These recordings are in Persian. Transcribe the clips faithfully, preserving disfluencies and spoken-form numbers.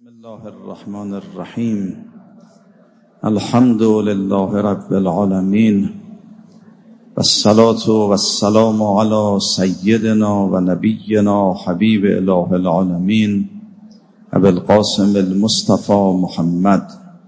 بسم الله الرحمن الرحیم. الحمد لله رب العالمین والصلاة والسلام علی سیدنا و نبینا حبیب اله العالمین ابی القاسم المصطفى محمد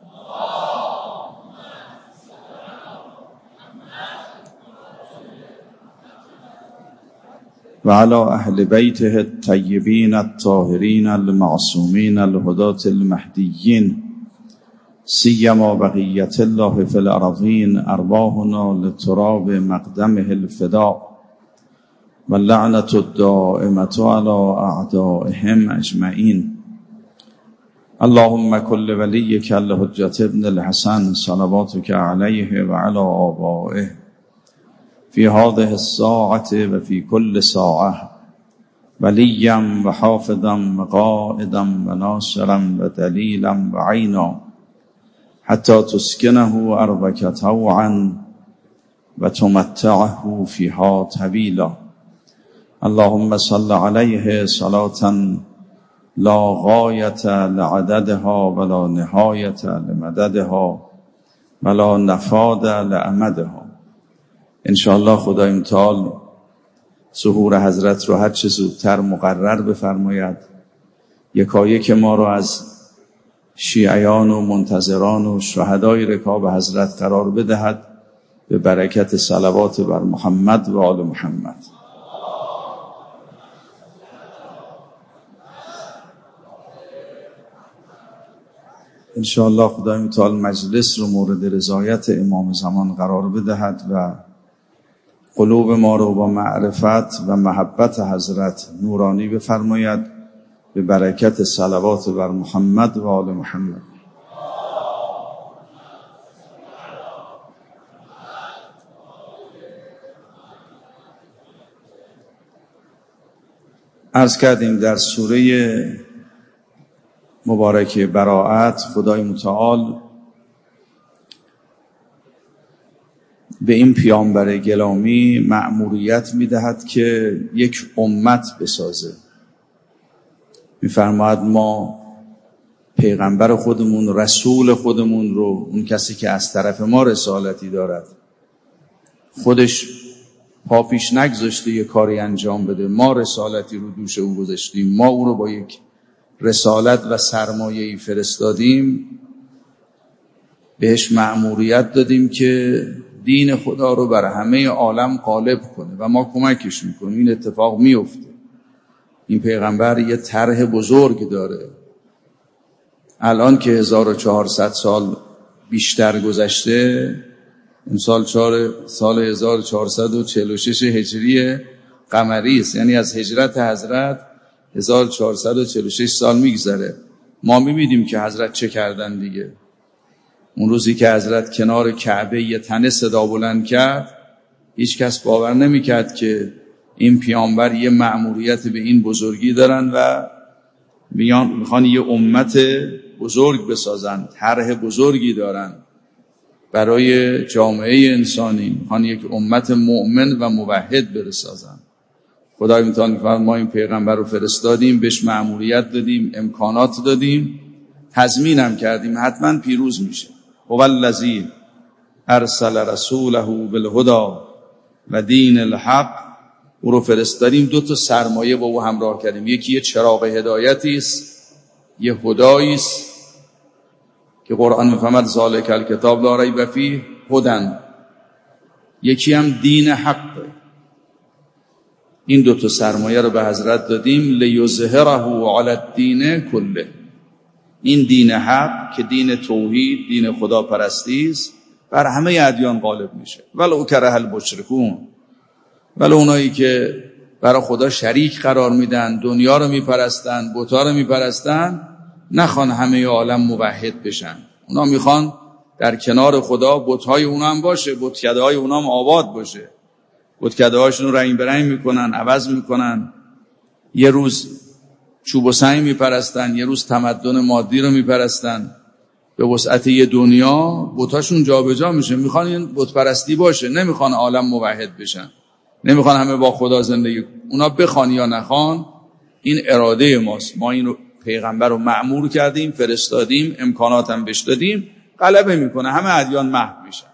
و علی اهل بیته الطیبین الطاهرین المعصومین الهداة المهدیین سیما بقیة الله فی الارضین ارواحنا لتراب مقدمه الفداء و لعنة الدائمة علی اعدائهم اجمعین. اللهم کل ولیک الحجة ابن الحسن صلواتک علیه و علی آبائه في هذه الساعة وفي كل ساعة وليا وحافظا وقائدا وناصرا ودليلا وعينا حتى تسكنه أرضك طوعا وتمتعه فيها طويلا. اللهم صل عليه صلاة لا غاية لعددها ولا نهاية لمددها ولا نفاد لأمدها. انشاءالله خدای متعال ظهور حضرت رو هر چه زودتر مقرر بفرماید، یکایک ما رو از شیعیان و منتظران و شهدای رکاب حضرت قرار بدهد به برکت صلوات بر محمد و آل محمد. انشاءالله خدای متعال مجلس رو مورد رضایت امام زمان قرار بدهد و قلوب ما رو با معرفت و محبت حضرت نورانی بفرماید به برکت صلوات بر محمد و آل محمد. عرض کردیم در سوره مبارکه براءت خدای متعال به این پیامبر گرامی مأموریت میدهد که یک امت بسازه. میفرماید ما پیغمبر خودمون، رسول خودمون رو، اون کسی که از طرف ما رسالتی دارد، خودش پا پیش نگذاشته یک کاری انجام بده، ما رسالتی رو دوش او گذاشتیم، ما او رو با یک رسالت و سرمایه‌ای فرستادیم، بهش مأموریت دادیم که دین خدا رو بر همه عالم غالب کنه و ما کمکش میکنیم. این اتفاق میفته. این پیغمبر یه طرح بزرگ داره. الان که هزار و چهارصد سال بیشتر گذشته، اون سال چهار سال هزار و چهارصد و چهل و شش هجری قمری است، یعنی از هجرت حضرت هزار و چهارصد و چهل و شش سال میگذره. ما میبینیم که حضرت چه کردن دیگه. اون روزی که حضرت کنار کعبه یه تنه صدا بلند کرد، هیچ کس باور نمی‌کرد که این پیامبر یه مأموریت به این بزرگی دارن و میان میخوان یه امت بزرگ بسازن، طرح بزرگی دارن برای جامعه انسانی، میخوان یک امت مؤمن و موحد بسازن. خدای متعال می‌فرماید ما این پیغمبر رو فرستادیم، بهش مأموریت دادیم، امکانات دادیم، تضمینم کردیم حتما پیروز میشه. هو الذی ارسل رسوله بالهدى و دین الحق. او رو فرستادیم، دو تا سرمایه با او همراه کردیم. یکی یه چراغ هدایتی است، یه هدایی است که قرآن میفهمد ذالک الکتاب لا ریب فیه هدی. یکی هم دین حق. این دو تا سرمایه رو به حضرت دادیم لیظهره علی الدین کله. این دین حق که دین توحید، دین خداپرستی است، بر همه ادیان غالب میشه. ولو کره المشرکون. ولو اونایی که برای خدا شریک قرار میدن، دنیا رو میپرستن، بت‌ها رو میپرستن، نخوان همه عالم موحد بشن. اونا میخوان در کنار خدا بت‌های اونا هم باشه، بتکده‌های اونا هم آباد باشه. بتکده‌هاشون رو رنگ برنگ میکنن، عوض میکنن. یه روز چوب و سنگ میپرستن، یه روز تمدن مادی رو میپرستن. به وسعت یه دنیا بتاشون جابجا میشه. میخوان این بت پرستی باشه، نمیخوان عالم موحد بشن، نمیخوان همه با خدا زندگی. اونا بخوان یا نخوان این اراده ماست. ما این رو پیغمبر رو مأمور کردیم، فرستادیم، امکانات هم بهش دادیم، غلبه میکنه، همه ادیان محو میشن.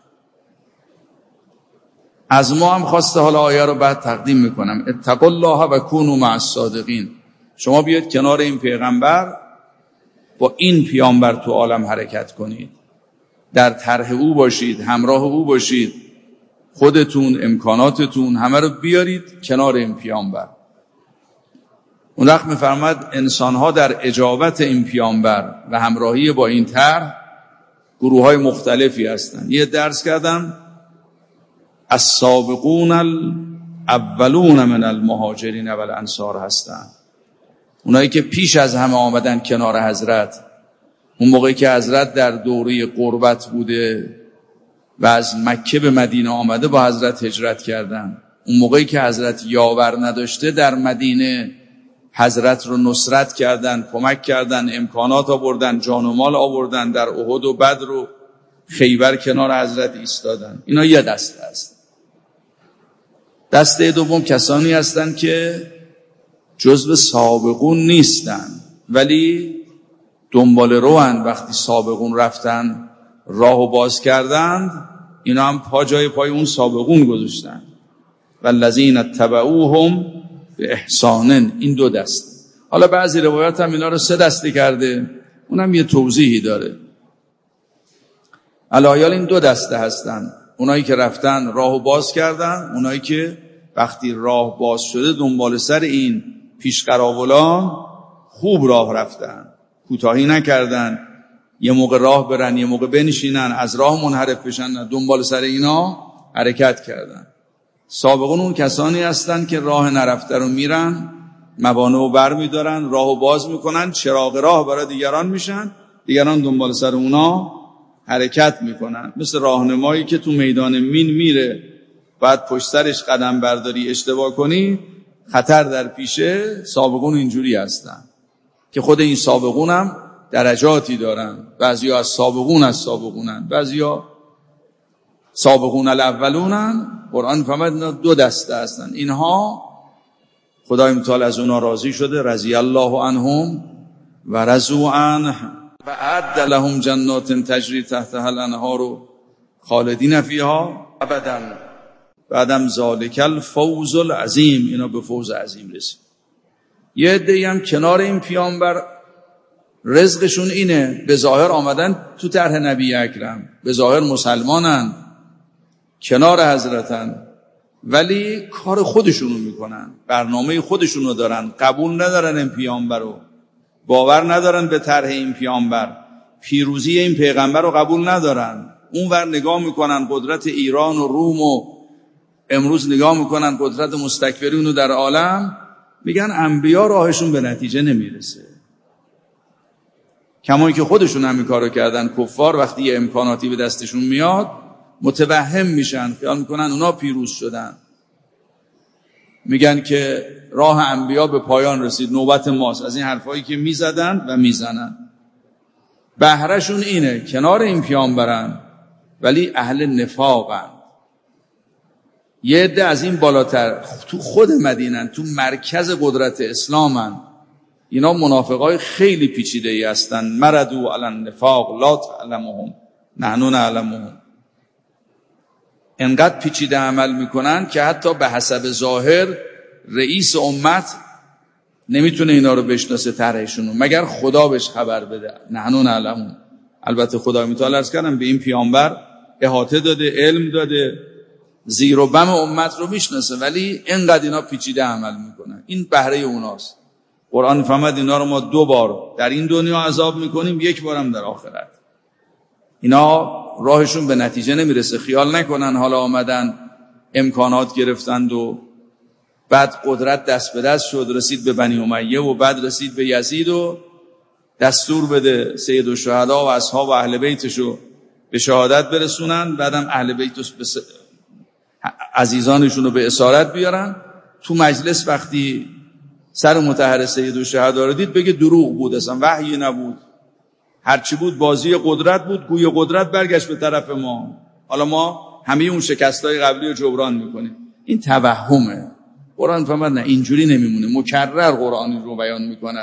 از ما هم خواسته، حالا آیه رو بعد تقدیم میکنم، اتقوا الله و کونوا مع الصادقین. شما بیاید کنار این پیغمبر، با این پیامبر تو عالم حرکت کنید، در طرح او باشید، همراه او باشید، خودتون، امکاناتتون همه رو بیارید کنار این پیامبر. اون وقت میفرماد انسان‌ها در اجابت این پیامبر و همراهی با این طرح گروه‌های مختلفی هستن. یه درس کردم، السابقون الاولون من المهاجرین و الانصار هستن، اونایی که پیش از همه آمدن کنار حضرت، اون موقعی که حضرت در دوره غربت بوده و از مکه به مدینه آمده با حضرت هجرت کردن، اون موقعی که حضرت یاور نداشته در مدینه حضرت رو نصرت کردن، کمک کردن، امکانات آوردن، جان و مال آوردن، در احد و بدر و خیبر کنار حضرت ایستادن. اینا یه دسته است. دسته دوم کسانی هستن که جزو سابقون نیستن ولی دنبال روان، وقتی سابقون رفتن راهو باز کردند، اینا هم پا جای پای اون سابقون گذاشتن. والذین اتبعوهم به احسان. این دو دسته. حالا بعضی روایات هم اینا رو سه دسته کرده، اونم یه توضیحی داره. الایال این دو دسته هستن، اونایی که رفتن راهو باز کردن، اونایی که وقتی راه باز شده دنبال سر این پیشقراولان خوب راه رفتن، کوتاهی نکردن، یه موقع راه برن یه موقع بنشینن، از راه منحرف بشن، دنبال سر اینا حرکت کردن. سابقون اون کسانی هستن که راه نرفته رو میرن، موانع رو بر میدارن، راه رو باز میکنن، چراغ راه برای دیگران میشن، دیگران دنبال سر اونا حرکت میکنن. مثل راهنمایی که تو میدان مین میره، بعد پشت سرش قدم برداری اشتباه کنی خطر در پیشه. سابقون اینجوری هستن که خود این سابقون هم درجاتی دارن، بعضیا از سابقون از سابقونن، بعضیا سابقون الاولونن. قرآن فهمد دو دسته هستن. اینها خدای متعال از اونا راضی شده، رضی الله عنهم و رضوا عنه و اعد لهم جنات تجری تحتها الانهار خالدین فیها ابدا. بعدم ذالک الفوز العظیم، اینا به فوز عظیم رسید. یه عده‌ای هم کنار این پیامبر رزقشون اینه، به ظاهر آمدن تو طرح نبی اکرم، به ظاهر مسلمانن، کنار حضرتن، ولی کار خودشونو میکنن، برنامه خودشونو دارن، قبول ندارن این پیامبر رو، باور ندارن به طرح این پیامبر، پیروزی این پیغمبر رو قبول ندارن. اونور نگاه میکنن قدرت ایران و روم و امروز نگاه میکنن قدرت مستکبرین رو در عالم، میگن انبیا راهشون به نتیجه نمیرسه. کمایی که خودشون همین کارو کردن، کفار وقتی یه امکاناتی به دستشون میاد متوهم میشن، خیال میکنن اونا پیروز شدن، میگن که راه انبیا به پایان رسید، نوبت ماست. از این حرفایی که میزدن و میزنن بهرهشون اینه، کنار این پیامبرن ولی اهل نفاقن. یه عده از این بالاتر تو خود مدینن، تو مرکز قدرت اسلامن، اینا منافقای خیلی پیچیده ای هستن. مردوا علی النفاق لا تعلمهم نحن نعلمهم. انقدر پیچیده عمل میکنن که حتی به حسب ظاهر رئیس امت نمیتونه اینا رو بشناسه طرحشون، مگر خدا بهش خبر بده. نحن نعلمهم. البته خدا متعال عرض کردم به این پیامبر احاطه داده، علم داده، زیر و بم امت رو میشناسه، ولی اینقدر اینا پیچیده عمل میکنن. این بهره اوناست. قرآن فهمد اینا رو ما دو بار در این دنیا عذاب میکنیم، یک بارم در آخرت. اینا راهشون به نتیجه نمیرسه. خیال نکنن حالا آمدن امکانات گرفتند و بعد قدرت دست به دست شد، رسید به بنی امیه و بعد رسید به یزید و دستور بده سید الشهدا و اصحاب و اهل بیتشو به شهادت برسونن، بعدم اهل بیت س... عزیزانشون رو به اسارت بیارن. تو مجلس وقتی سر مطهر سید الشهدا رو دید بگه دروغ بود، اصلا وحی نبود، هرچی بود بازی قدرت بود، گوی قدرت برگشت به طرف ما، حالا ما همه اون شکستای قبلی رو جبران میکنیم. این توهمه. قرآن فرمود نه، اینجوری نمیمونه. مکرر قرآن رو بیان میکند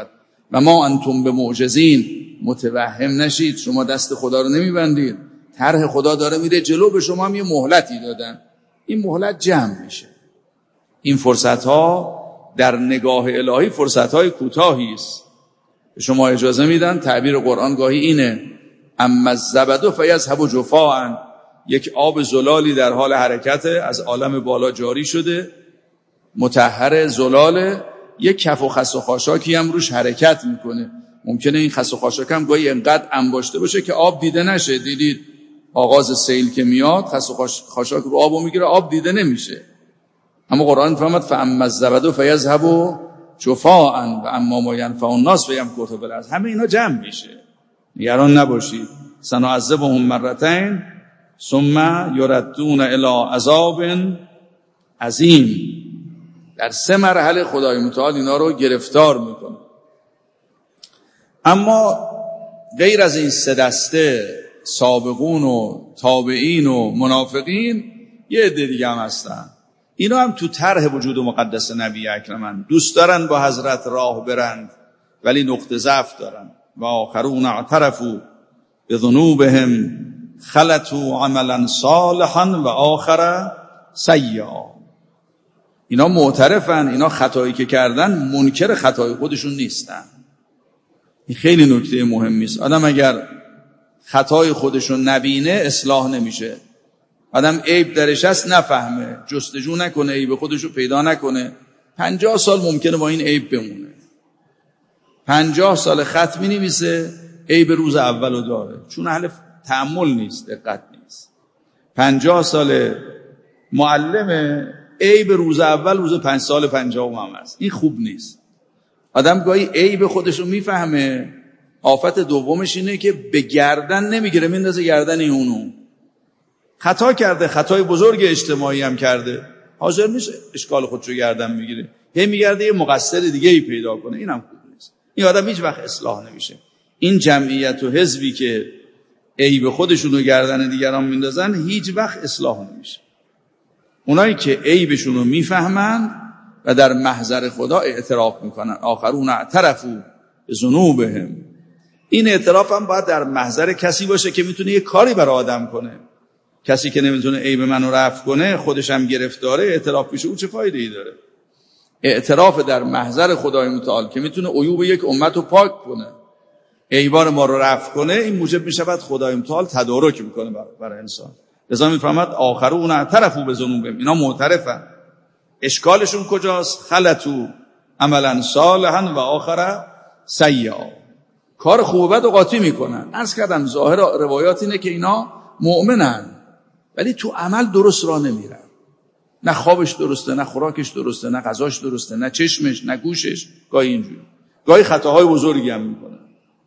و ما انتم به معجزین، متوهم نشید، شما دست خدا رو نمیبندید، طرح خدا داره میره جلو، به شما هم یه مهلتی دادن، این مهلت جمع میشه. این فرصت ها در نگاه الهی فرصت های کوتاهی است. به شما اجازه میدن، تعبیر قرآن گاهی اینه، اما الزبد فیذهب جفاء، یک آب زلالی در حال حرکت از عالم بالا جاری شده، مطهر زلاله، یک کف و خس و خاشاکی هم روش حرکت میکنه. ممکنه این خس و خاشاک هم گاهی انقدر انباشته باشه که آب دیده نشه. دیدید آغاز سیل که میاد خس و خاشاک رو آبو میگیره، آب دیده نمیشه. اما قرآن فرمود فاما الزبد فیذهب جفاء و اما ما ینفع الناس فیمکث فی الارض. همه اینا جمع میشه، نگران نباشید. سنعذبهم مرتين ثم یردون الی عذاب عظیم. در سه مرحله خدای متعال اینا رو گرفتار میکنه. اما غیر از این سه دسته، سابقون و تابعین و منافقین، یه عده دیگه هم هستن. اینا هم تو طرح وجود مقدس نبی اکرمن، دوست دارن با حضرت راه برند ولی نقطه ضعف دارن. و آخرون اعترفوا بذنوبهم خلطوا عملا صالحا و آخر سیئا. اینا معترفن، اینا خطایی که کردن منکر خطای خودشون نیستن. این خیلی نکته مهمی است. آدم اگر خطای خودشون نبینه اصلاح نمیشه. آدم عیب درش هست نفهمه، جستجو نکنه، عیب خودشو پیدا نکنه، پنجاه سال ممکنه با این عیب بمونه. پنجاه سال خط می نویسه، عیب روز اولو داره، چون اهل تأمل نیست، دقت نیست. پنجاه سال معلمه، عیب روز اول روز پنج سال پنجاهم هم هست. این خوب نیست. آدم گاهی عیب خودشو میفهمه، آفت دومش اینه که به گردن نمیگیره، میندازه گردن اونو. خطا کرده، خطای بزرگ اجتماعی هم کرده، حاضر نیست اشکال خودشو گردن میگیره، هی میگرده یه مقصر دیگه ای پیدا کنه. اینم خوب نیست. این آدم هیچ وقت اصلاح نمیشه. این جمعیت و حزبی که عیب خودشونو گردن دیگران میندازن هیچ وقت اصلاح نمیشه. اونایی که عیبشونو میفهمن و در محضر خدا اعتراف میکنن، آخرون اعترفوا بذنوبهم. این اعتراف هم باید در محضر کسی باشه که میتونه یه کاری برای آدم کنه. کسی که نمیتونه عیب منو رفع کنه، خودش هم گرفتاره، اعتراف بشه او چه فایده‌ای داره؟ اعتراف در محضر خدای متعال که میتونه عیوب یک امت رو پاک کنه، عیبان ما رو رفع کنه، این موجب میشود خدای متعال تدارک میکنه برای انسان. لذا میفرماد آخرون اعترفوا بذنوبهم، اینا معترفن. اشکالشون کجاست؟ خلطوا عملا صالحا و آخر سیئا. کار خوب و بد و قاطی میکنن. عرض کردم ظاهر روایات اینه که اینا مؤمنن ولی تو عمل درست راه نمیرن. نه خوابش درسته، نه خوراکش درسته، نه غذاش درسته، نه چشمش، نه گوشش. گاهی اینجوری، گاهی خطاهای بزرگی هم میکنن.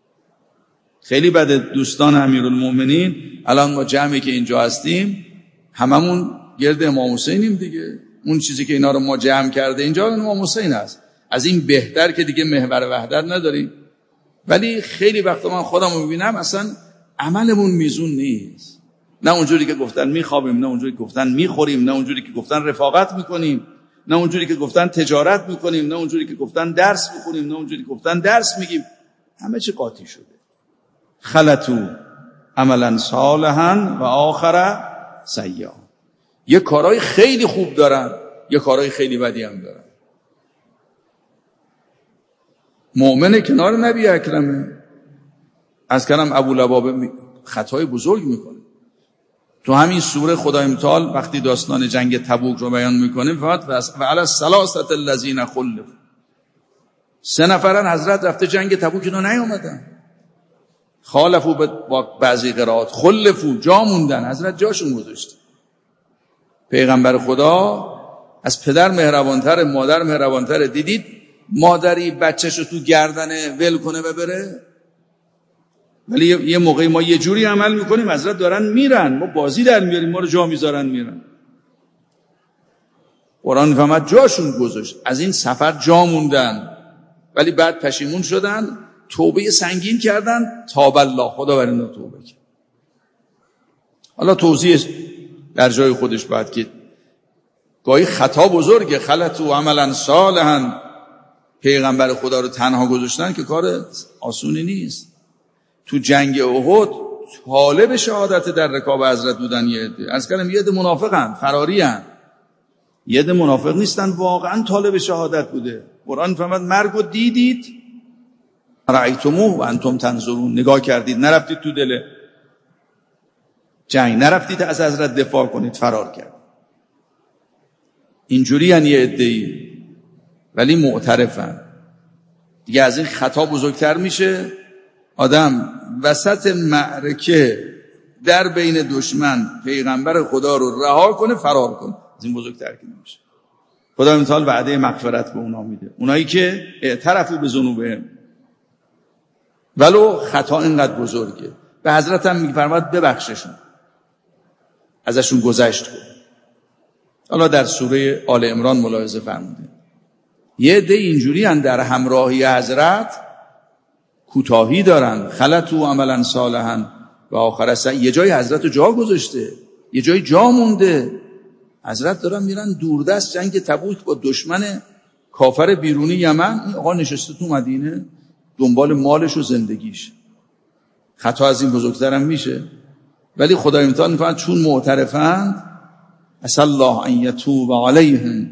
خیلی بده دوستان امیرالمومنین، الان ما جمعی که اینجا هستیم هممون گرد امام حسینیم دیگه. اون چیزی که اینا رو ما جمع کرده اینجا امام حسین است. از این بهتر که دیگه محور وحدت نداریم. ولی خیلی وقتا من خودم رو میبینم اصلا عملمون میزون نیست. نه اونجوری که گفتن میخوابیم، نه اونجوری که گفتن میخوریم، نه اونجوری که گفتن رفاقت میکنیم، نه اونجوری که گفتن تجارت میکنیم، نه اونجوری که گفتن درس میخونیم، نه اونجوری که گفتن درس میگیم. همه چی قاطی شده. خلطوا عملا صالحا و آخر سیئا. یه کارهای خیلی خوب دارن، یه کارهای خیلی بدی هم دارن. مؤمن کنار نبی اکرمه. از کلم ابو لبابه خطای بزرگ میکنه. تو همین سوره خدای متعال وقتی داستان جنگ تبوک رو بیان میکنه فقط و علی الثلاثه الذین خلفوا، سه نفرن حضرت رفته جنگ تبوک اینا نیومدن. خالفوا با بعضی قرائات خلفوا، جا موندن، حضرت جاشون گذاشت. پیغمبر خدا از پدر مهربانتر، مادر مهربانتر. دیدید مادری بچه‌شو تو گردنه ول کنه و بره؟ ولی یه موقعی ما یه جوری عمل میکنیم حضرت دارن میرن، ما بازی در میاریم، ما رو جا میذارن میرن. قرآن فهمت جاشون گذاشت. از این سفر جا موندن ولی بعد پشیمون شدن، توبه سنگین کردن، تاب الله، خدا بر اینا توبه کرد. حالا توضیح در جای خودش باید که گاهی خطا بزرگه. خلطوا عملا صالحا پیغمبر خدا رو تنها گذاشتن که کار آسونی نیست. تو جنگ احد طالب شهادت در رکاب حضرت بودن یه عده. عرض کردم یه عده منافقن، فرارین. یه عده منافق نیستن، واقعا طالب شهادت بوده. قرآن فرمود مرگ رو دیدید، رأیتموه و انتم تنظرون، نگاه کردید، نرفتید تو دل جنگ، نرفتید از حضرت دفاع کنید، فرار کرد. اینجوری ان یه عده‌ای، ولی معترفن. دیگه از این خطا بزرگتر میشه آدم وسط معرکه در بین دشمن پیغمبر خدا رو رها کنه، فرار کنه. از این بزرگتر که نمیشه. خدا امتحال وعده مغفرت به اونا میده، اونایی که اعترفوا به ذنوبهم، ولو خطا اینقدر بزرگه. به حضرت هم میفرماد ببخششون، ازشون گذشت کن. حالا در سوره آل عمران ملاحظه فرموده یه عده اینجوری ان در همراهی حضرت کوتاهی دارن، خلطوا عملا صالحا و آخر سعی. یه جای حضرت رو جا گذاشته، یه جای جا مونده. حضرت دارن میرن دوردست جنگ تبوک با دشمن کافر بیرونی یمن، این آقا نشسته تو مدینه دنبال مالش و زندگیش. خطا از این بزرگتر هم میشه. ولی خدا امتحان میکنه چون معترفند، عسى الله ان یتوب علیهم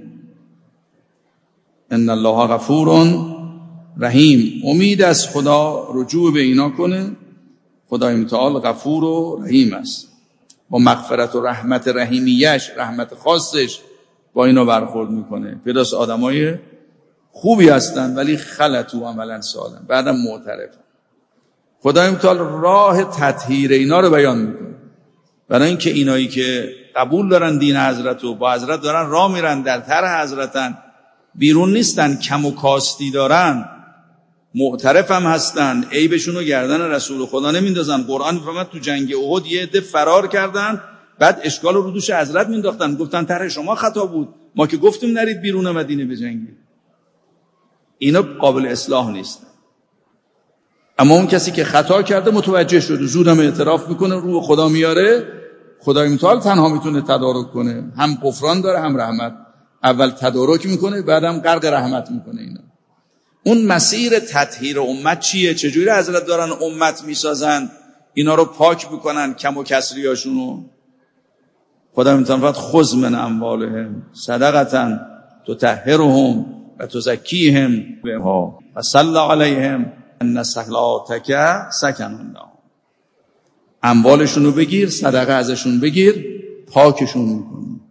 ان الله غفور رحیم. امید از خدا رجوع به اینا کنه. خدای متعال غفور و رحیم است، با مغفرت و رحمت رحیمیش، رحمت خاصش با اینا برخورد میکنه. پیداست آدمای خوبی هستن ولی خلطوا عملا صالحا، بعدم معترفن. خدای متعال راه تطهیر اینا رو بیان میکنه، برای اینکه اینایی که قبول دارن دین حضرت و با حضرت دارن راه میرن، در طرح حضرتن، بیرون نیستن، کم و کاستی دارن، معترف هم هستن، عیبشون رو گردن رسول خدا نمیندازن. قرآن فرمود تو جنگ احد یه عده فرار کردن، بعد اشکال رو دوش حضرت مینداختن، گفتن طرح شما خطا بود، ما که گفتیم نرید بیرون مدینه بجنگید. اینا قابل اصلاح نیستن. اما اون کسی که خطا کرده متوجه شده، زودم اعتراف میکنه، رو خدا میاره، خدای متعال تنها میتونه تدارک کنه. هم غفران داره هم رحمت. اول تدارک میکنه، بعدم غرق رحمت میکنه. اینا اون مسیر تطهیر امت چیه؟ چجوری حضرت دارن امت میسازن اینا رو پاک میکنن، کم و کسریاشونو؟ خدا میتونه خذ من اموالهم صدقه تطهرهم و تزکیهم بها و صلی علیهم ان صلاتک سکن لهم. اموالشون رو بگیر، صدقه ازشون بگیر، پاکشون میکنی،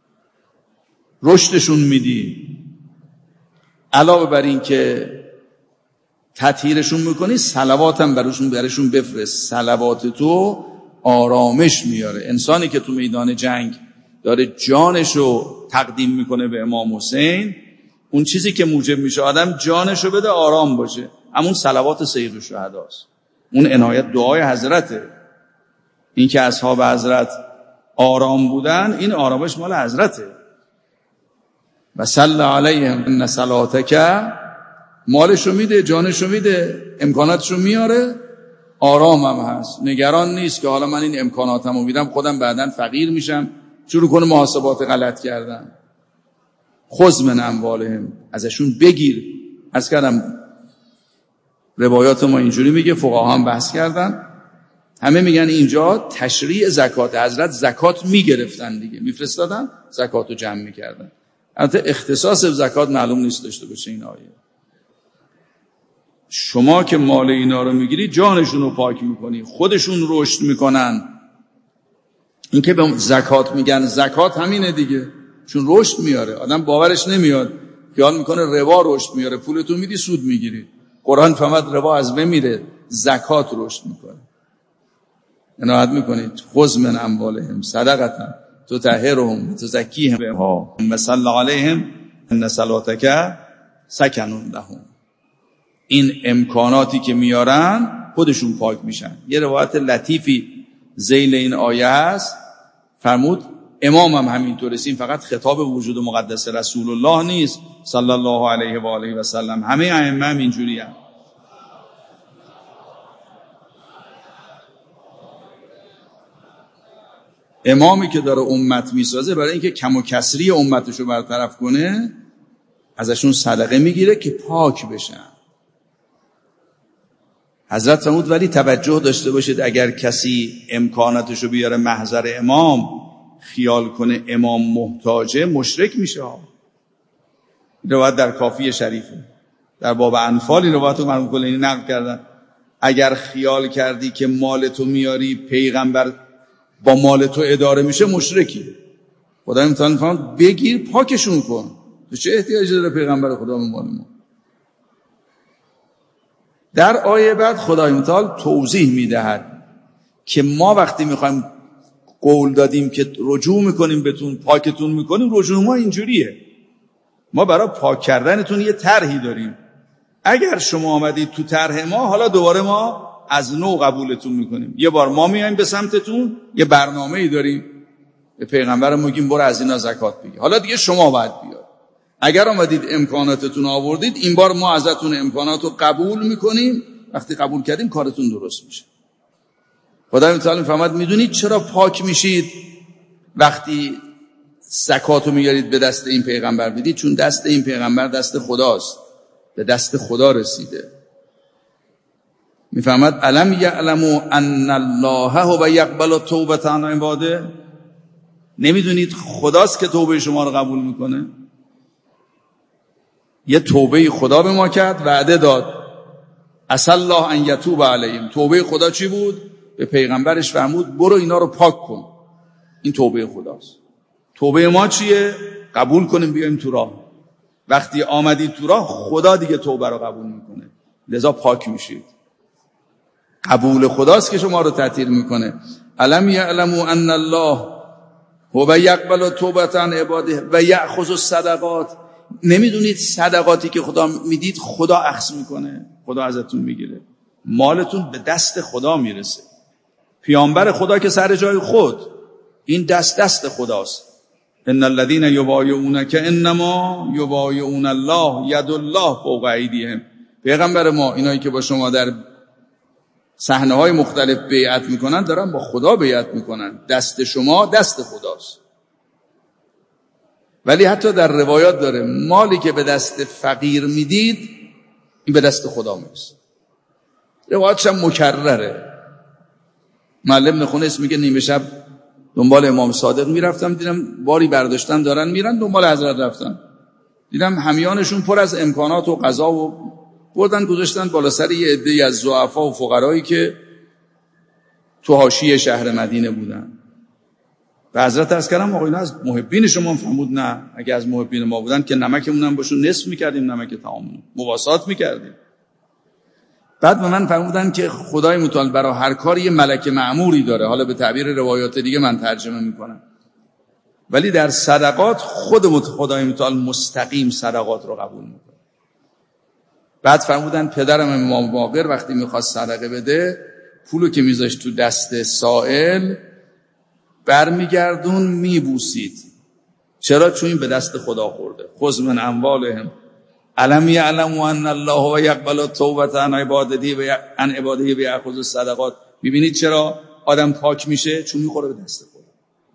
رشدشون میدی. علاوه بر این که تطهیرشون میکنی، صلوات هم براشون براشون بفرست. صلوات تو آرامش میاره. انسانی که تو میدان جنگ داره جانشو تقدیم میکنه به امام حسین، اون چیزی که موجب میشه آدم جانشو بده آرام باشه، همون صلوات سید الشهداست، اون عنایت دعای حضرته. این که اصحاب حضرت آرام بودن، این آرامش مال حضرته. و صلی علیهم ان صلاتک، مالشو میده، جانشو میده، امکاناتشو میاره، آرام هم هست، نگران نیست که حالا من این امکاناتمو میدم خودم بعداً فقیر میشم، شروع کنه محاسبات غلط کردن. خذ من اموالهم، ازشون بگیر. از کردم روایات ما اینجوری میگه، فقها هم بحث کردن، همه میگن اینجا تشریع زکات. حضرت زکات میگرفتن دیگه، میفرستادن زکاتو جمع میکردن. البته اختصاص زکات معلوم نیست داشته باشه این آیه. شما که مال اینا رو میگیری جانشون رو پاک میکنی، خودشون رشد میکنن. این که به زکات میگن، زکات همینه دیگه، چون رشد میاره. آدم باورش نمیاد، خیال میکنه ربا رشد میاره، پولتو میدی سود میگیری. قرآن فرمود ربا از بین میره، زکات رشد میکنه. عنایت میکنید. خذ من اموالهم صدقه تطهرهم تزکیهم بها و صلی علیهم ان صلاتک سکن لهم. این امکاناتی که میارن خودشون پاک میشن. یه روایت لطیفی ذیل این آیه هست، فرمود امام هم همینطور است. این فقط خطاب وجود مقدس رسول الله نیست صلی الله علیه و آله و سلم، همه ائمه هم اینجوری هم. امامی که داره امت میسازه برای اینکه کم و کسری امتشو برطرف کنه، ازشون صدقه میگیره که پاک بشن. حضرت فرمود ولی توجه داشته باشید اگر کسی امکاناتشو بیاره محضر امام، خیال کنه امام محتاجه، مشرک میشه. روایت در کافی شریفه، در باب انفال روایت مرحوم کلینی نقل کردن. اگر خیال کردی که مال تو میاری پیغمبر با مال تو اداره میشه، مشرکی. خدای متعال فرمود بگیر پاکشون کن، تو چه احتیاجی داره پیغمبر خدا به مال ما؟ در آیه بعد خدای متعال توضیح میدهد که ما وقتی میخوایم قول دادیم که رجوع میکنیم بهتون، پاکتون میکنیم، رجوع ما اینجوریه. ما برای پاک کردنتون یه طرحی داریم. اگر شما آمدید تو طرح ما، حالا دوباره ما از نو قبولتون میکنیم. یه بار ما میایم به سمتتون، یه برنامه‌ای داریم، به پیغمبر میگیم برو از اینا زکات بگیر. حالا دیگه شما باید بیاد. اگر آمدید امکاناتتون آوردید، این بار ما ازتون امکاناتو قبول میکنیم. وقتی قبول کردیم کارتون درست میشه. خدای متعال فرمود میدونید چرا پاک میشید وقتی زکاتو میارید به دست این پیغمبر بدید؟ چون دست این پیغمبر دست خداست، به دست خدا رسیده. میفهمد علم یعلموا ان الله هو یقبل التوبه عن عباده. نمیدونید خداست که توبه شما رو قبول میکنه؟ یه توبه خدا به ما کرد، وعده داد عسى الله ان یتوب علیهم. توبه خدا چی بود؟ به پیغمبرش فرمود برو اینا رو پاک کن. این توبه خداست. توبه ما چیه؟ قبول کنیم بیایم تو راه. وقتی آمدید تو راه، خدا دیگه توبه رو قبول میکنه، لذا پاک میشید. قبول خداست که شما رو تطهیر میکنه. علم یعلموا ان الله هو یقبل التوبه عن عباده و یأخذ الصدقات. نمیدونید صدقاتی که خدا میدید خدا اخذ میکنه، خدا ازتون میگیره، مالتون به دست خدا میرسه. پیامبر خدا که سر جای خود، این دست دست خداست. ان الذين يبايعونك انما يبايعون الله ید الله فوق ایدیهم. پیغمبر ما اینایی که با شما در صحنه‌های مختلف بیعت میکنن، دارن با خدا بیعت میکنن. دست شما دست خداست. ولی حتی در روایات داره مالی که به دست فقیر میدید، این به دست خدا میرسه. روایاتش هم مکرره. معلم نخونست میگه نیمه شب دنبال امام صادق میرفتم، دیدم باری برداشتن دارن میرن دنبال حضرت رفتن، دیدم همیانشون پر از امکانات و غذا و بردن گذاشتن بالا سر یه عده‌ای از ضعفا و فقرایی که تو حاشیه شهر مدینه بودن. به حضرت عرض کردم آقا اینا از محبین شما؟ فرمود نه، اگه از محبین ما بودن که نمکمون هم باشون نصف میکردیم، نمک طعاممون مواسات میکردیم. بعد به من فرمودن که خدای متعال برای هر کاری یه ملک مأموری داره. حالا به تعبیر روایات دیگه من ترجمه میکنم، ولی در صدقات خود خدای متعال مستقیم صدقات رو قبول میکنه. بعد فرمودن پدرم امام باقر وقتی میخواست صدقه بده، پولو که میذاشت تو دست سائل برمیگردون میبوسید. چرا؟ چون این به دست خدا خورده. خذ من اموالهم علم یعلموا ان الله و یقبل التوبه عن عباده و عن عباده و یأخذ الصدقات. میبینید چرا آدم پاک میشه؟ چون میخوره به دست خدا.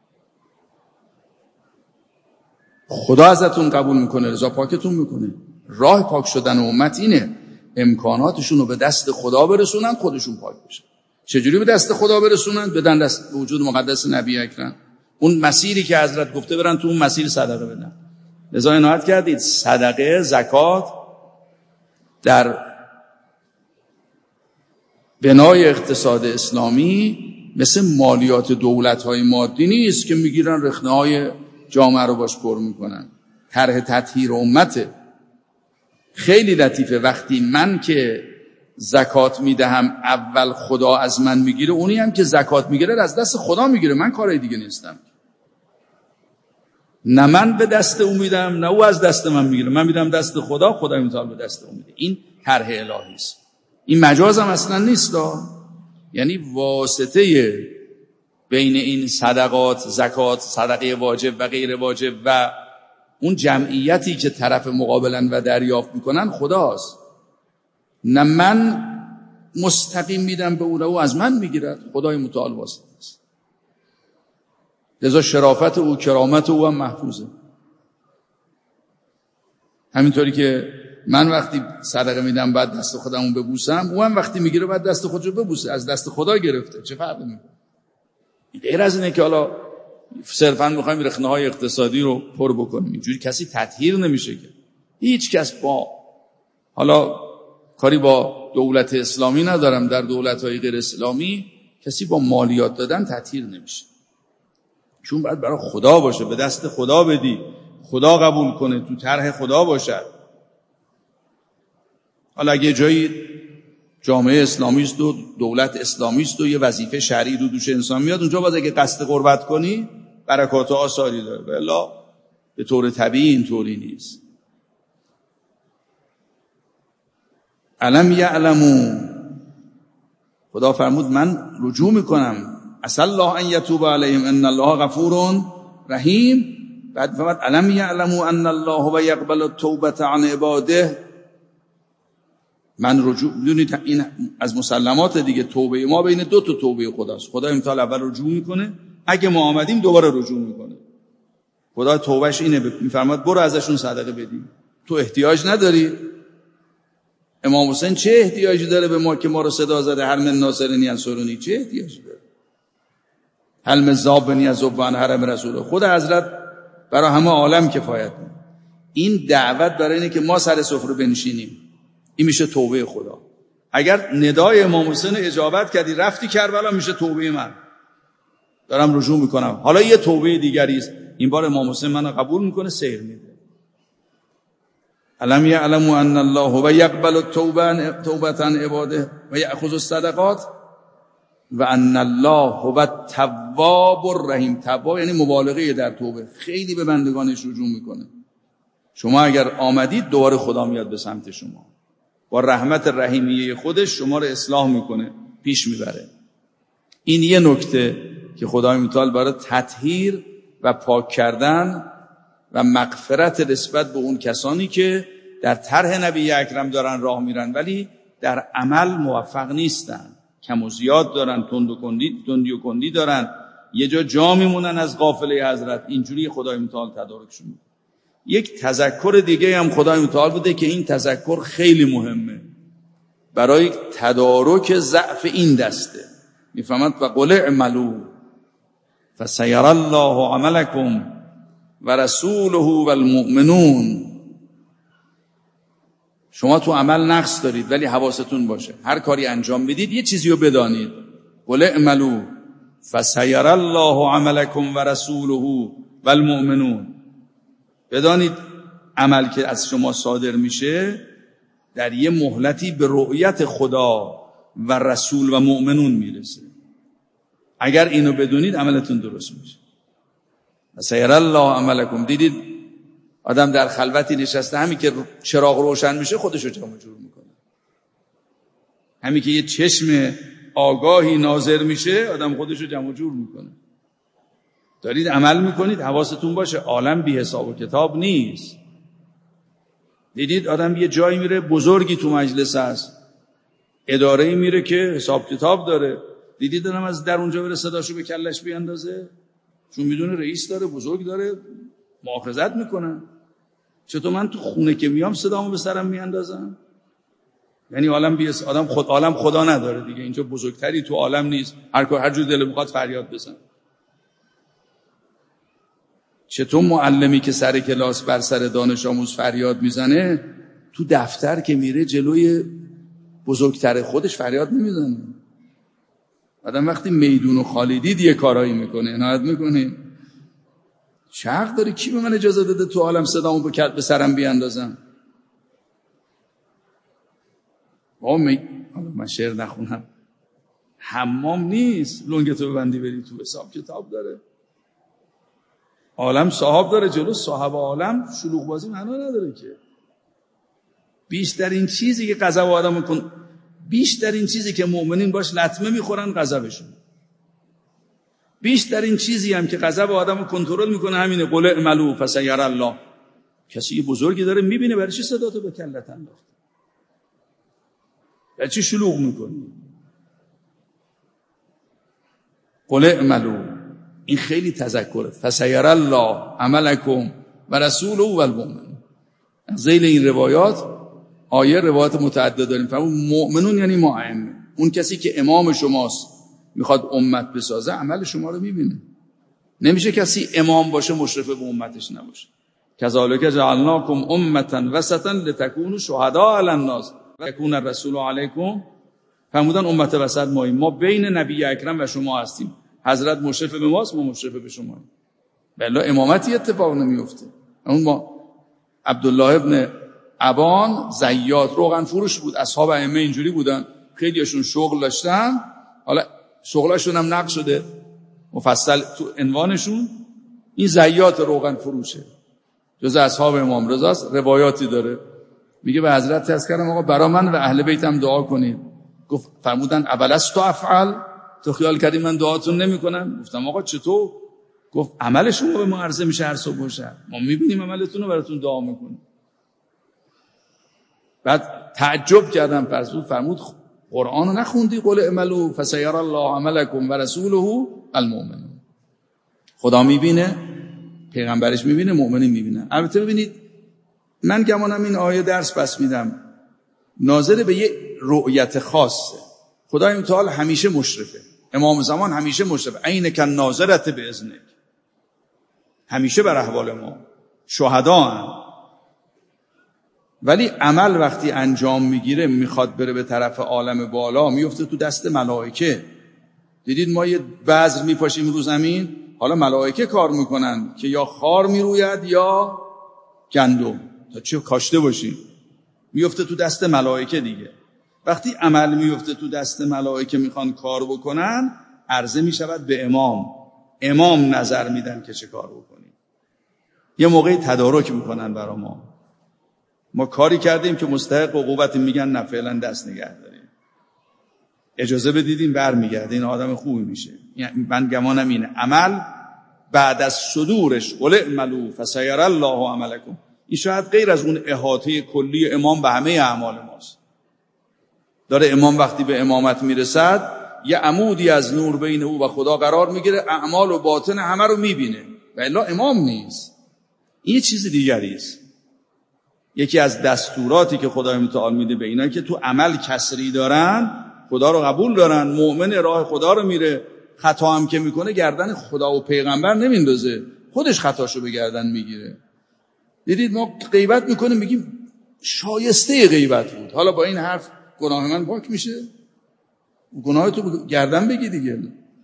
خدا ازتون قبول میکنه، رضا پاکتون میکنه. راه پاک شدن امت اینه، امکاناتشون رو به دست خدا برسونن، خودشون پاک بشن. چجوری به دست خدا برسونن؟ بدن دست وجود مقدس نبی اکرم. اون مسیری که حضرت گفته برن تو اون مسیر صدقه بدن. لذا عنایت کردید صدقه، زکات در بنای اقتصاد اسلامی مثل مالیات دولت‌های مادی نیست که میگیرن رخنه‌های جامعه رو باش پر میکنن. طرح تطهیر امته. خیلی لطیفه وقتی من که زکات میدهم اول خدا از من میگیره، اونی هم که زکات میگیره از دست خدا میگیره، من کارای دیگه نیستم. نه من به دست او میدم نه او از دست من میگیره، من میدم دست خدا، خدای متعال به دست او میده. این طرح الهی است. این مجاز هم اصلا نیست. یعنی واسطه بین این صدقات، زکات، صدقه واجب و غیر واجب و اون جمعیتی که طرف مقابلن و دریافت میکنن خداست. نه من مستقیم میدم به او نه او از من میگیرد، خدای متعال واسطه است. لذا شرافت او، کرامت او هم محفوظه. همینطوری که من وقتی صدقه میدم بعد دست خودمو ببوسم، او هم وقتی میگیره بعد دست خودشو ببوسه، از دست خدا گرفته. چه فرقی میکنه؟ غیر از اینه که حالا صرفا میخوایم رخنه‌های اقتصادی رو پر بکنیم، اینجوری کسی تطهیر نمیشه که. هیچ کس با حالا کاری با دولت اسلامی ندارم، در دولت‌های غیر اسلامی کسی با مالیات دادن تطهیر نمیشه، چون باید برای خدا باشه، به دست خدا بدی، خدا قبول کنه، تو طرح خدا باشد. حالا اگه جایی جامعه اسلامی است و دولت اسلامی است و یه وظیفه شرعی رو دوش انسان میاد، اونجا باید اگه قصد قربت کنی برکات و آثاری داره، والا به طور طبیعی اینطوری نیست. علم یعلمو، خدا فرمود من رجوع میکنم، عسى الله ان یتوب علیهم ان الله غفور رحیم. بعد فرمود علم یعلمو ان الله و یقبل التوبه عن عباده، من رجوع، بدونید این از مسلمات دیگه، توبه ما بین دو تا توبه خداست. خدا امتحال اول رجوع میکنه، اگه ما آمدیم دوباره رجوع میکنه. خدا توبهش اینه، میفرماد برو ازشون صدقه بدیم، تو احتیاج نداری. امام حسین چه احتیاجی داره به ما که ما رو صدا زده هل من ناصرنی انصرونی؟ چه احتیاجی داره؟ هل من ذابنی از ذوبان حرم رسول؟ خود حضرت برای همه عالم کفایت میکنه. این دعوت برای اینه که ما سر سفره بنشینیم، این میشه توبه خدا. اگر ندای امام حسین اجابت کردی رفتی کربلا، میشه توبه من، دارم رجوع میکنم. حالا یه توبه دیگری است، این بار امام حسین منو قبول میکنه، سیر میده. علم یعلموا ان الله و یقبل التوبه توبه عن عباده و یاخذ الصدقات و ان الله هو التواب الرحیم. تواب یعنی مبالغه در توبه، خیلی به بندگانش رجوع میکنه. شما اگر آمدید دوباره خدا میاد به سمت شما، با رحمت رحیمیه خودش شما رو اصلاح میکنه، پیش میبره. این یه نکته که خدای متعال برای تطهیر و پاک کردن و مغفرت نسبت به اون کسانی که در طرح نبی اکرم دارن راه میرن ولی در عمل موفق نیستن، کم و زیاد دارن، تند و کندی تندی و کندی دارن، یه جا جا میمونن از قافله حضرت. اینجوری خدای متعال تدارکشون میکنه. یک تذکر دیگه هم خدای متعال بوده که این تذکر خیلی مهمه برای تدارک ضعف این دسته. میفهمد و قل اعملوا فسیری الله عملکم و رسوله و المؤمنون. شما تو عمل نقص دارید ولی حواستون باشه هر کاری انجام میدید یه چیزی رو بدانید. قل اعملوا فسیری الله عملکم و رسوله و المؤمنون. بدانید عمل که از شما صادر میشه در یه مهلتی به رؤیت خدا و رسول و مؤمنون میرسه. اگر اینو بدونید عملتون درست میشه. سیر الله عملکم. دیدید آدم در خلوتی نشسته، همین که چراغ روشن میشه خودشو جمع جور میکنه، همین که یه چشم آگاهی ناظر میشه آدم خودشو جمع جور میکنه. دارید عمل میکنید، حواستون باشه عالم بی حساب و کتاب نیست. دیدید آدم یه جایی میره بزرگی تو مجلس هست، اداره‌ای میره که حساب کتاب داره، دیدید آدم از در اونجا بره صداشو به کلش بیاندازه چون میدونه رئیس داره، بزرگ داره، مؤاخذت میکنن. چطور من تو خونه که میام صدامو به سرم میاندازم؟ یعنی عالم بی آدم خود عالم خدا نداره دیگه، اینجا بزرگتری تو عالم نیست، هر کار هر جور دل بخواد فریاد بزن. چطور معلمی که سر کلاس بر سر دانش آموز فریاد میزنه تو دفتر که میره جلوی بزرگتر خودش فریاد نمیزنه؟ آدم وقتی میدون خالی دید یه کارایی میکنه، عنایت میکنه. چه حق داره؟ کی به من اجازه داده تو عالم صدامو به سرم بیاندازم؟ با می من شعر نخونم، حمام نیست لنگتو ببندی بری تو، حساب کتاب داره. عالم صاحب داره، جلو صاحب عالم شلوغ بازی معنا نداره که. بیشترین چیزی که غضب آدمو کن بیشترین چیزی که مؤمنین باش لطمه میخورن غضبشون. بیشترین چیزی هم که غضب آدمو کنترل میکنه همینه. قل اعملوا فسیری الله. کسی بزرگی داره میبینه، برای چی صداتو به کلت انداخت؟ برای چی شلوغ میکنی؟ قل اعملوا. این خیلی تذکره. فسیری الله عملکم و رسوله و المؤمنون. ذیل این روایات آیه روایات متعدد داریم. فرمود مؤمنون یعنی ما ائمه، اون کسی که امام شماست میخواد امت بسازه عمل شما رو میبینه. نمیشه کسی امام باشه مشرف به امتش نباشه. کذالک جعلناکم امة وسطا لتکونوا شهداء علی الناس و یکون الرسول علیکم. فرمودن امت وسط ماییم، ما بین نبی اکرم و شما هستیم. حضرت مشرف به ماست، ما مشرف به شما. بلا امامتی اتفاق نمیفته. اون ما عبدالله ابن ابان زیاد روغن فروش بود. اصحاب ائمه اینجوری بودن، خیلیشون شغل داشتن، حالا شغلشون هم نقد شده مفصل تو عنوانشون. این زیاد روغن فروشه، جز اصحاب امام رضاست. روایاتی داره میگه به حضرت عرض کردم آقا برا من و اهل بیتم دعا کنید. گفت فرمودن اولست افعل، تو خیال کردی من دعاتون نمیکنم؟ گفتم آقا چطور؟ گفت عمل شما به ما عرضه میشه هر صبح و شب، ما میبینیم عملتون رو براتون دعا میکنیم. بعد تعجب کردم. فرمود فرمود قرآن رو نخوندی؟ قل اعملوا فسیری الله عملکم و رسوله المؤمنون. خدا میبینه، پیغمبرش میبینه، مؤمنین میبینن. البته ببینید من گمانم این آیه درس پس میدم ناظر به یه رؤیت خاصه. خدای متعال همیشه مشرفه، امام زمان همیشه مشرفه. عین کن ناظرت به اذنک، همیشه بر احوال ما شهدا هم. ولی عمل وقتی انجام میگیره میخواد بره به طرف عالم بالا، میفته تو دست ملائکه. دیدید ما یه بذر میپاشیم رو زمین، حالا ملائکه کار میکنن که یا خار میروید یا گندم، تا چه کاشته باشیم، میفته تو دست ملائکه دیگه. وقتی عمل میفته تو دست ملائکه میخوان کار بکنن، عرضه میشود به امام، امام نظر میدن که چه کار بکنیم. یه موقعی تدارک میکنن برا ما، ما کاری کردیم که مستحق عقوبت، میگن نه فعلا دست نگه داریم، اجازه بدیدیم برمیگرده، این آدم خوبی میشه. یعنی من گمانم اینه عمل بعد از صدورش قل اعملوا فسیری الله عملکم، این شاید غیر از اون احاطه کلی امام به همه اعمال ماست. داره امام وقتی به امامت میرسد یه عمودی از نور بین او و خدا قرار میگیره، اعمال و باطن همه رو میبینه، و الا امام نیست، این یه چیز دیگری است. یکی از دستوراتی که خدای متعال میده به اینایی که تو عمل کسری دارن، خدا رو قبول دارن، مؤمن راه خدا رو میره، خطا هم که میکنه گردن خدا و پیغمبر نمیندازه، خودش خطاشو به گردن میگیره. دیدید ما غیبت میکنیم میگیم شایسته غیبت بود، حالا با این حرف گناه من پاک میشه؟ گناه تو گردن بگی دیگه.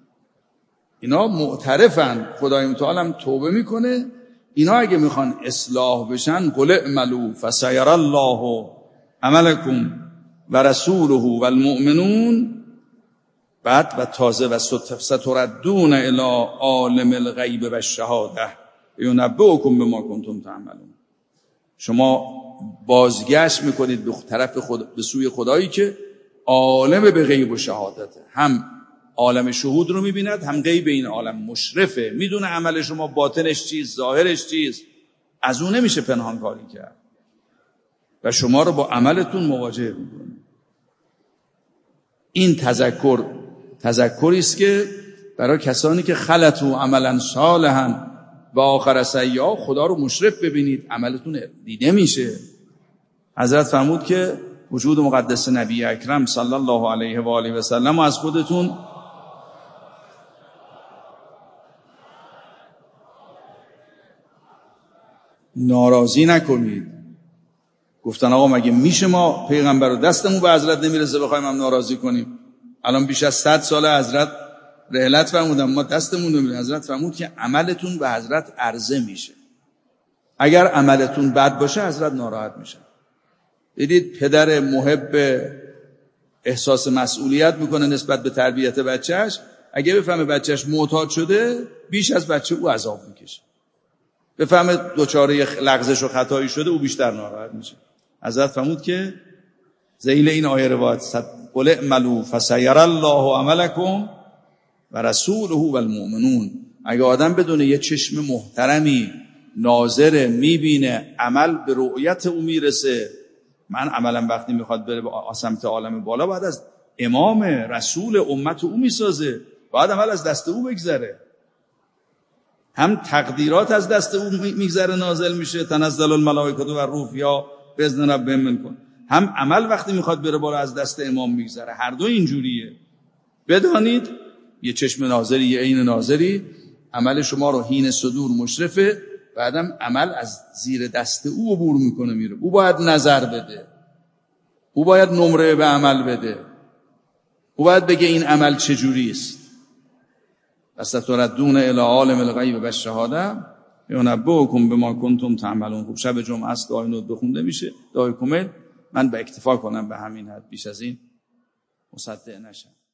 اینا معترفن، خدای متعال هم توبه میکنه. اینا اگه میخوان اصلاح بشن قل اعملوا فسیری الله عملکم و رسوله و المؤمنون، بعد و تازه و ستردون الی عالم الغیب و الشهاده ینبئکم بما کنتم تعملون. شما بازگشت میکنید به طرف خود، به سوی خدایی که عالم به غیب و شهادته، هم عالم شهود رو میبیند، هم غیب این عالم مشرفه، میدونه عمل شما باطنش چیست، ظاهرش چیست، از اون نمیشه پنهان کاری کرد و شما رو با عملتون مواجه میکنه. این تذکر تذکری است که برای کسانی که خلطوا عملا صالحا و آخر سیئا، خدا رو مشرف ببینید، عملتون دیده میشه. حضرت فرمود که وجود مقدس نبی اکرم صلی الله علیه و آله و سلم از خودتون ناراضی نکنید. گفتن آقا مگه میشه ما پیغمبر رو دستمون به حضرت نمیرسه بخوایم هم ناراضی کنیم؟ الان بیش از صد سال حضرت رحلت فرمودن، ما دستمون نمیرسه. حضرت فرمود که عملتون به حضرت عرضه میشه، اگر عملتون بد باشه حضرت ناراحت میشه. دیدید پدر محب احساس مسئولیت میکنه نسبت به تربیت بچهش، اگه بفهمه بچهش معتاد شده بیش از بچه او عذاب میکشه، بفهمه دوچاره لغزش و خطایی شده او بیشتر ناراحت میشه. حضرت فرمود که ذیل این آیه روایت قل اعملوا فسیری الله عملکم و رسوله و المؤمنون، اگه آدم بدونه یه چشم محترمی ناظره میبینه، عمل به رؤیت او میرسه. من عملم وقتی میخواد بره به سمت عالم بالا بعد از امام رسول امت او میسازه، بعد عمل از دست او بگذره. هم تقدیرات از دست او میگذره نازل میشه، تنزل الملائکه و الروح یا باذن ربهم من کل، هم عمل وقتی میخواد بره بالا از دست امام میگذره. هر دو اینجوریه. بدانید یه چشم ناظری، یه عین ناظری، عمل شما رو حین صدور مشرفه، بعدم عمل از زیر دست او عبور میکنه میره. او باید نظر بده، او باید نمره به عمل بده، او باید بگه این عمل چجوری است. فستردون الی عالم الغیب و الشهاده ینبئکم بما کنتم تعملون. خب شب جمعه است، دعای نود بخونده میشه، دعای کامل. من به اکتفا کنم به همین حد، بیش از این مصدق نشم.